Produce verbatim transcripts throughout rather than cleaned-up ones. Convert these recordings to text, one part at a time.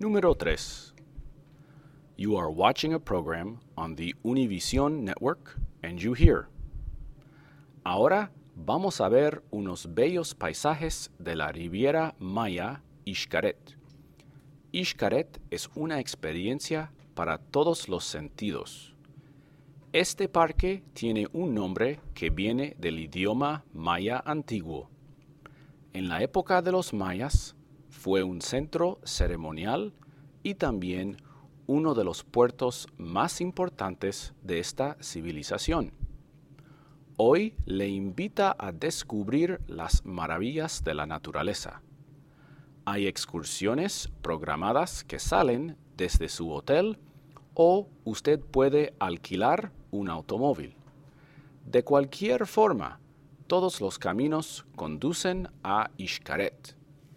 Número tres. You are watching a program on the Univision Network and you hear. Ahora vamos a ver unos bellos paisajes de la Riviera Maya Xcaret. Xcaret es una experiencia para todos los sentidos. Este parque tiene un nombre que viene del idioma maya antiguo. En la época de los mayas, fue un centro ceremonial y también uno de los puertos más importantes de esta civilización. Hoy le invita a descubrir las maravillas de la naturaleza. Hay excursiones programadas que salen desde su hotel o usted puede alquilar un automóvil. De cualquier forma, todos los caminos conducen a Xcaret.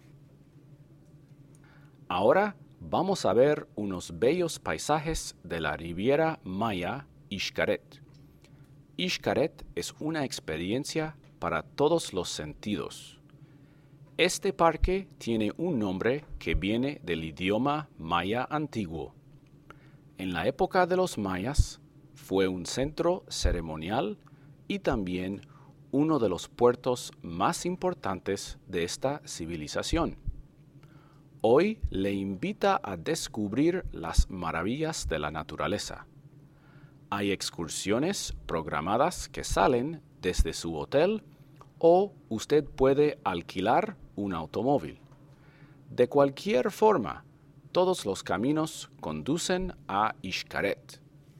Ahora vamos a ver unos bellos paisajes de la Riviera Maya Xcaret. Xcaret es una experiencia para todos los sentidos. Este parque tiene un nombre que viene del idioma maya antiguo. En la época de los mayas, fue un centro ceremonial y también uno de los puertos más importantes de esta civilización. Hoy le invita a descubrir las maravillas de la naturaleza. Hay excursiones programadas que salen desde su hotel o usted puede alquilar un automóvil. De cualquier forma, todos los caminos conducen a Xcaret.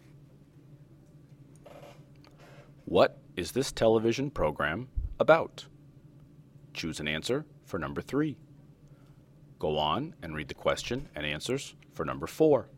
What is this television program about? Choose an answer for number three. Go on and read the question and answers for number four.